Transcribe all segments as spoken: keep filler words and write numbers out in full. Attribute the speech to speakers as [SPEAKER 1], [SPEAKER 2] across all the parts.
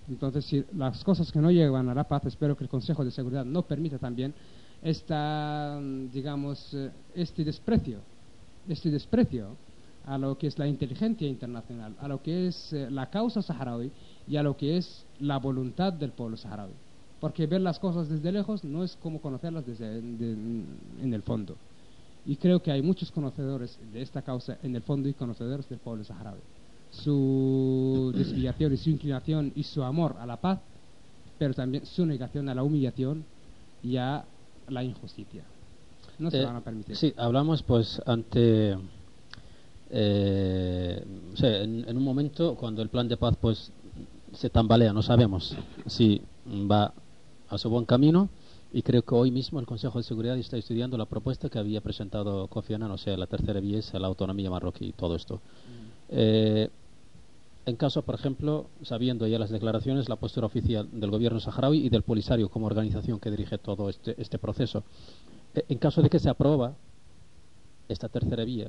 [SPEAKER 1] Entonces, si las cosas que no llevan a la paz, espero que el Consejo de Seguridad no permita también esta, digamos, eh, este desprecio, este desprecio a lo que es la inteligencia internacional, a lo que es eh, la causa saharaui y a lo que es la voluntad del pueblo saharaui. Porque ver las cosas desde lejos no es como conocerlas desde de, en el fondo. Y creo que hay muchos conocedores de esta causa en el fondo y conocedores del pueblo saharaui. Su desviación y su inclinación y su amor a la paz, pero también su negación a la humillación y a la injusticia. No se
[SPEAKER 2] eh,
[SPEAKER 1] van a permitir.
[SPEAKER 2] Sí, hablamos pues ante... Eh, o sea, en, en un momento cuando el plan de paz pues se tambalea, no sabemos si va a su buen camino, y creo que hoy mismo el Consejo de Seguridad está estudiando la propuesta que había presentado Kofi Annan, o sea, la tercera vía es la autonomía marroquí y todo esto. Mm. Eh, en caso, por ejemplo, sabiendo ya las declaraciones, la postura oficial del gobierno saharaui y del Polisario como organización que dirige todo este, este proceso, eh, en caso de que se aprueba esta tercera vía,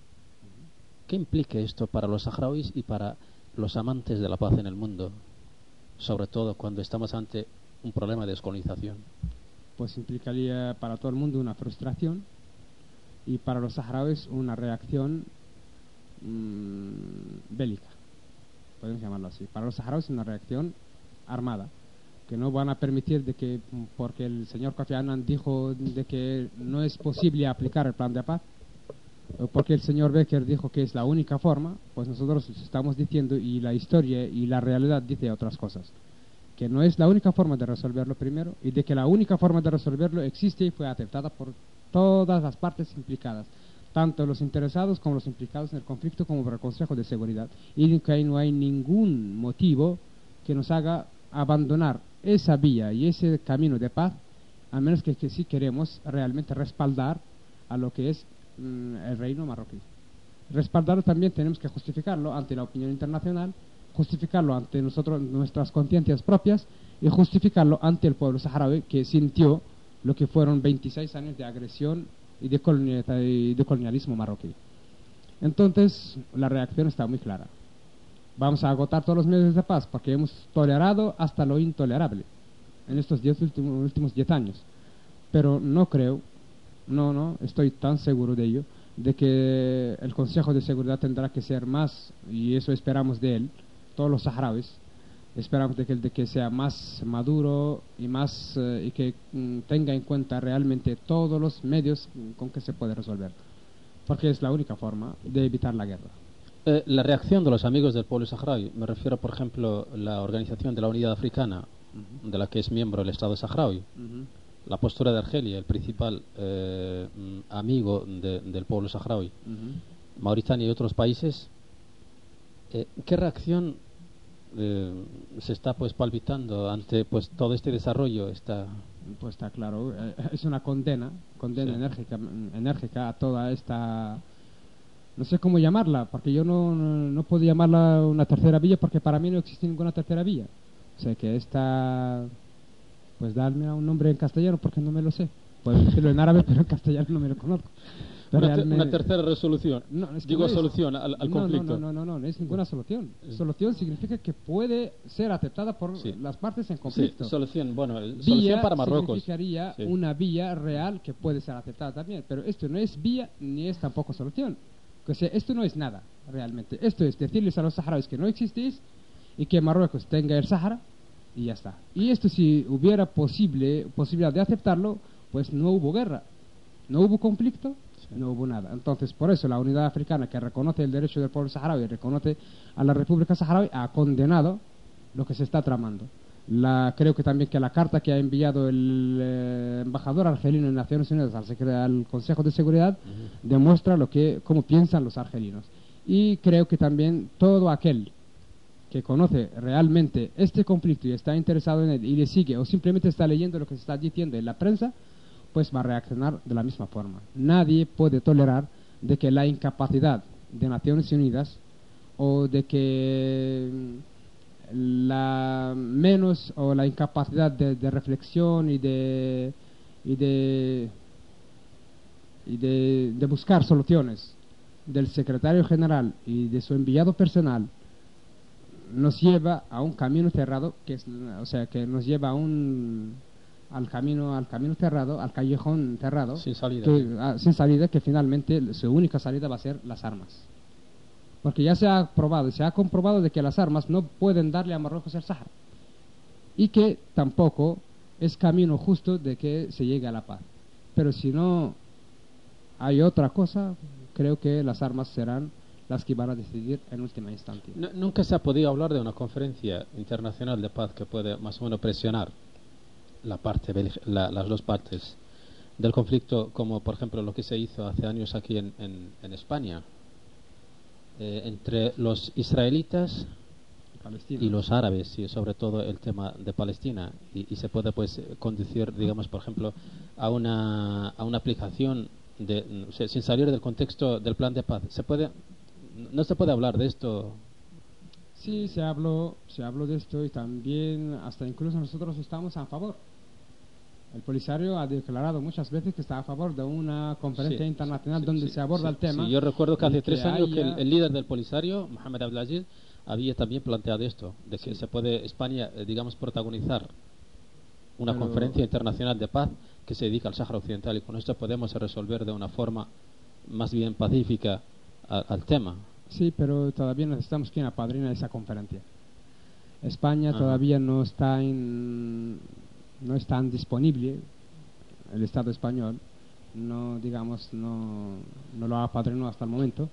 [SPEAKER 2] ¿qué implica esto para los saharauis y para los amantes de la paz en el mundo? Sobre todo cuando estamos ante un problema de descolonización.
[SPEAKER 1] Pues implicaría para todo el mundo una frustración y para los saharauis una reacción mmm, bélica, podemos llamarlo así. Para los saharauis una reacción armada, que no van a permitir de que, porque el señor Kofi Annan dijo de que no es posible aplicar el plan de paz, porque el señor Becker dijo que es la única forma, pues nosotros estamos diciendo, y la historia y la realidad dice otras cosas, que no es la única forma de resolverlo primero, y de que la única forma de resolverlo existe y fue aceptada por todas las partes implicadas, tanto los interesados como los implicados en el conflicto como por el Consejo de Seguridad, y que ahí no hay ningún motivo que nos haga abandonar esa vía y ese camino de paz, a menos que, que sí queremos realmente respaldar a lo que es el reino marroquí. Respaldarlo también tenemos que justificarlo ante la opinión internacional, justificarlo ante nosotros, nuestras conciencias propias, y justificarlo ante el pueblo saharaui que sintió lo que fueron veintiséis años de agresión y de, colonial, y de colonialismo marroquí. Entonces la reacción está muy clara. Vamos a agotar todos los medios de paz porque hemos tolerado hasta lo intolerable en estos diez últimos, últimos diez años, pero no creo No, no, estoy tan seguro de ello, de que el Consejo de Seguridad tendrá que ser más, y eso esperamos de él, todos los saharauis, esperamos de que, de que sea más maduro y más eh, y que mm, tenga en cuenta realmente todos los medios con que se puede resolver, porque es la única forma de evitar la guerra.
[SPEAKER 2] Eh, la reacción de los amigos del pueblo saharaui, me refiero por ejemplo a la Organización de la Unidad Africana, uh-huh. de la que es miembro el Estado saharaui, uh-huh. la postura de Argelia, el principal eh, amigo de, del pueblo saharaui, uh-huh. Mauritania y otros países, eh, ¿qué reacción eh, se está pues palpitando ante pues todo este desarrollo? Esta...
[SPEAKER 1] Pues está claro, eh, es una condena, condena sí. enérgica, enérgica a toda esta, no sé cómo llamarla, porque yo no, no, no puedo llamarla una tercera vía porque para mí no existe ninguna tercera vía. O sea que esta... Pues darme a un nombre en castellano porque no me lo sé. Puedo decirlo en árabe, pero en castellano no me lo conozco.
[SPEAKER 2] Una, realmente... una tercera resolución. No, es que Digo no es... solución al, al
[SPEAKER 1] no,
[SPEAKER 2] conflicto.
[SPEAKER 1] No, no, no, no, no es ninguna solución. Sí. Solución significa que puede ser aceptada por sí. las partes en conflicto.
[SPEAKER 2] Sí. Solución, bueno,
[SPEAKER 1] vía
[SPEAKER 2] solución para Marruecos.
[SPEAKER 1] Significaría
[SPEAKER 2] sí.
[SPEAKER 1] una vía real que puede ser aceptada también. Pero esto no es vía ni es tampoco solución. O sea, esto no es nada realmente. Esto es decirles a los saharauis que no existís y que Marruecos tenga el Sahara. Y ya está. Y esto, si hubiera posible posibilidad de aceptarlo, pues no hubo guerra, no hubo conflicto, sí. no hubo nada. Entonces, por eso la Unidad Africana, que reconoce el derecho del pueblo saharaui, reconoce a la República Saharaui, ha condenado lo que se está tramando. La, creo que también que la carta que ha enviado el eh, embajador argelino en Naciones Unidas al, al Consejo de Seguridad uh-huh. demuestra lo que cómo piensan los argelinos. Y creo que también todo aquel que conoce realmente este conflicto y está interesado en él y le sigue o simplemente está leyendo lo que se está diciendo en la prensa, pues va a reaccionar de la misma forma. Nadie puede tolerar de que la incapacidad de Naciones Unidas o de que la menos o la incapacidad de, de reflexión y de y de y de, de buscar soluciones del secretario general y de su enviado personal nos lleva a un camino cerrado, que es, o sea, que nos lleva a un al camino al camino cerrado, al callejón cerrado,
[SPEAKER 2] sin salida,
[SPEAKER 1] que,
[SPEAKER 2] sí.
[SPEAKER 1] a, sin salida, que finalmente su única salida va a ser las armas. Porque ya se ha probado, se ha comprobado de que las armas no pueden darle a Marruecos el Sáhara. Y que tampoco es camino justo de que se llegue a la paz. Pero si no hay otra cosa, creo que las armas serán las que van a decidir en última instancia.
[SPEAKER 2] No, nunca se ha podido hablar de una conferencia internacional de paz que puede más o menos presionar la parte, la, las dos partes del conflicto, como por ejemplo lo que se hizo hace años aquí en, en, en España, eh, entre los israelitas
[SPEAKER 1] Palestina.
[SPEAKER 2] Y los árabes, y sobre todo el tema de Palestina, y, y se puede pues conducir, digamos, por ejemplo, a una a una aplicación de, sin salir del contexto del plan de paz. Se puede, no se puede hablar de esto.
[SPEAKER 1] Sí, se habló, se habló de esto, y también hasta incluso nosotros estamos a favor. El Polisario ha declarado muchas veces que está a favor de una conferencia
[SPEAKER 2] Sí,
[SPEAKER 1] internacional
[SPEAKER 2] sí,
[SPEAKER 1] donde
[SPEAKER 2] sí,
[SPEAKER 1] se aborda
[SPEAKER 2] sí,
[SPEAKER 1] el tema.
[SPEAKER 2] Sí, yo recuerdo que hace tres
[SPEAKER 1] que
[SPEAKER 2] años
[SPEAKER 1] haya...
[SPEAKER 2] que el, el líder del Polisario, Mohamed Abdelaziz, había también planteado esto, de que
[SPEAKER 1] sí.
[SPEAKER 2] se puede España, eh, digamos, protagonizar una
[SPEAKER 1] Pero...
[SPEAKER 2] conferencia internacional de paz que se dedica al Sáhara Occidental, y con esto podemos resolver de una forma más bien pacífica a, al tema.
[SPEAKER 1] Sí, pero todavía necesitamos quien apadrina esa conferencia. España
[SPEAKER 2] Ajá.
[SPEAKER 1] todavía no está en, no es tan disponible, el Estado español no, digamos, no, no lo ha apadrinado hasta el momento,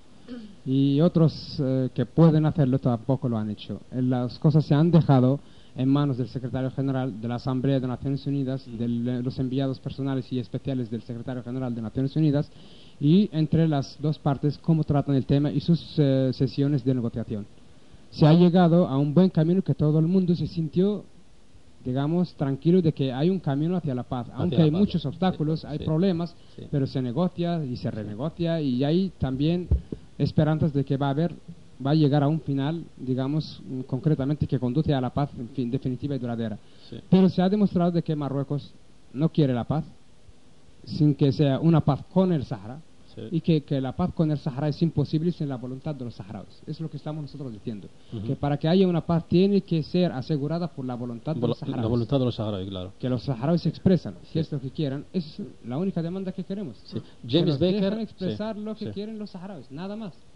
[SPEAKER 1] y otros eh, que pueden hacerlo tampoco lo han hecho. Eh, las cosas se han dejado en manos del secretario general de la Asamblea de Naciones Unidas, de los enviados personales y especiales del secretario general de Naciones Unidas, y entre las dos partes cómo tratan el tema y sus eh, sesiones de negociación. Se ha llegado a un buen camino que todo el mundo se sintió, digamos, tranquilo de que hay un camino hacia la paz, aunque
[SPEAKER 2] la
[SPEAKER 1] hay
[SPEAKER 2] paz.
[SPEAKER 1] muchos obstáculos,
[SPEAKER 2] Sí,
[SPEAKER 1] hay
[SPEAKER 2] sí,
[SPEAKER 1] problemas,
[SPEAKER 2] sí.
[SPEAKER 1] pero se negocia y se renegocia, y hay también esperanzas de que va a haber, va a llegar a un final, digamos, concretamente que conduce a la paz en fin, definitiva y duradera.
[SPEAKER 2] Sí.
[SPEAKER 1] Pero se ha demostrado de que Marruecos no quiere la paz, sin que sea una paz con el Sahara,
[SPEAKER 2] Sí.
[SPEAKER 1] y que, que la paz con el Sahara es imposible sin la voluntad de los saharauis. Es lo que estamos nosotros diciendo.
[SPEAKER 2] Uh-huh.
[SPEAKER 1] Que para que haya una paz tiene que ser asegurada por la voluntad de
[SPEAKER 2] Vol
[SPEAKER 1] los saharauis.
[SPEAKER 2] La voluntad de los saharauis, claro.
[SPEAKER 1] Que los saharauis expresan
[SPEAKER 2] Sí.
[SPEAKER 1] qué es lo que quieran. Es la única demanda que queremos.
[SPEAKER 2] Sí.
[SPEAKER 1] Que
[SPEAKER 2] James
[SPEAKER 1] nos
[SPEAKER 2] Baker
[SPEAKER 1] dejen expresar
[SPEAKER 2] sí.
[SPEAKER 1] lo que
[SPEAKER 2] Sí.
[SPEAKER 1] quieren los saharauis, nada más.